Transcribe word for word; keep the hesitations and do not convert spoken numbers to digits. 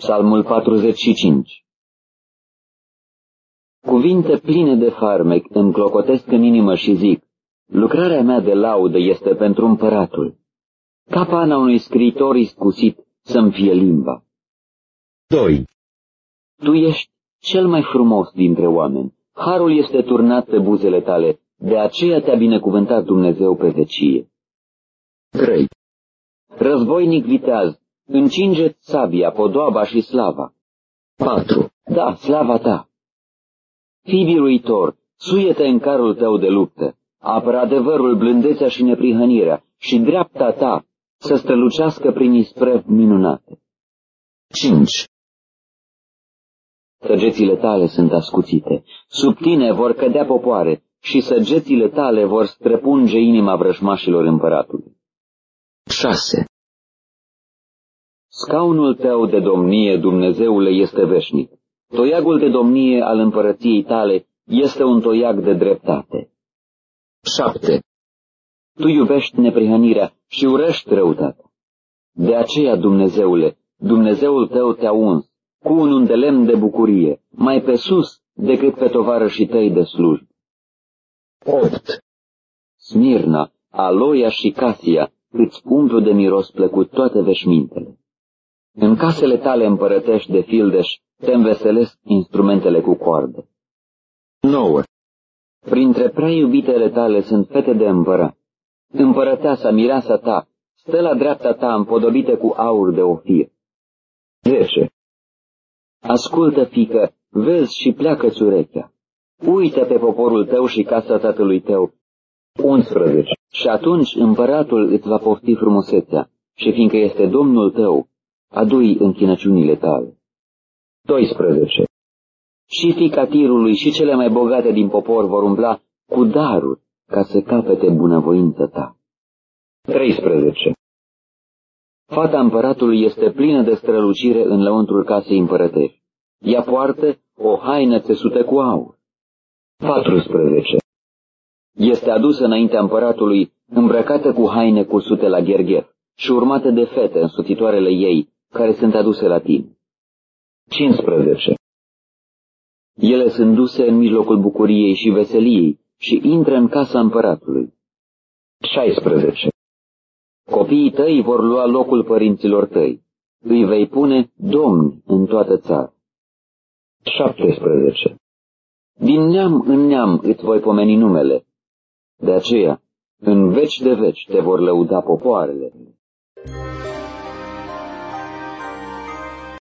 Psalmul patruzeci și cinci. Cuvinte pline de farmec îmi clocotesc în inimă și zic, lucrarea mea de laudă este pentru împăratul. Ca pana unui scriitor iscusit să-mi fie limba. doi. Tu ești cel mai frumos dintre oameni. Harul este turnat pe buzele tale, de aceea te-a binecuvântat Dumnezeu pe vecie. trei. Războinic viteaz, încinge-ți sabia, podoaba și slava. patru. Da, slava ta. Fii biruitor, suie-te în carul tău de luptă, apără adevărul, blândețea și neprihănirea, și dreapta ta să strălucească prin isprăvi minunate. cinci. Săgețile tale sunt ascuțite, sub tine vor cădea popoare și săgețile tale vor străpunge inima vrăjmașilor împăratului. șase. Scaunul tău de domnie, Dumnezeule, este veșnic. Toiagul de domnie al împărăției tale este un toiag de dreptate. șapte. Tu iubești neprihănirea și urăști răutatea. De aceea, Dumnezeule, Dumnezeul tău te-a uns cu un undelemn de bucurie, mai pe sus decât pe tovarășii tăi de slujbă. opt. Smirna, aloia și casia îți umplu de miros plăcut toate veșmintele. În casele tale împărătești de fildeș te înveselesc instrumentele cu coardă. nouă. Printre prea iubitele tale sunt fete de împărat. Împărăteasa, mireasa ta, stă la dreapta ta împodobite cu aur de ofir. zece. Ascultă, fiică, vezi și pleacă-ți urechea. Uită pe poporul tău și casa tatălui tău. unsprezece. Și atunci împăratul îți va pofti frumusețea, și fiindcă este Domnul tău, adu-i închinăciunile tale. doisprezece. Și fiica Tirului și cele mai bogate din popor vor umbla cu daruri ca să capete bunăvoința ta. treisprezece. Fata împăratului este plină de strălucire în lăuntrul casei împărătești. Ea poartă o haină țesută cu aur. patrusprezece. Este adusă înaintea împăratului, îmbrăcată cu haine cusute la gherghef și urmată de fete însoțitoarele ei, care sunt aduse la tine. cincisprezece. Ele sunt duse în mijlocul bucuriei și veseliei și intră în casa împăratului. șaisprezece. Copiii tăi vor lua locul părinților tăi. Îi vei pune domni în toată țara. șaptesprezece. Din neam în neam îți voi pomeni numele. De aceea, în veci de veci te vor lăuda popoarele.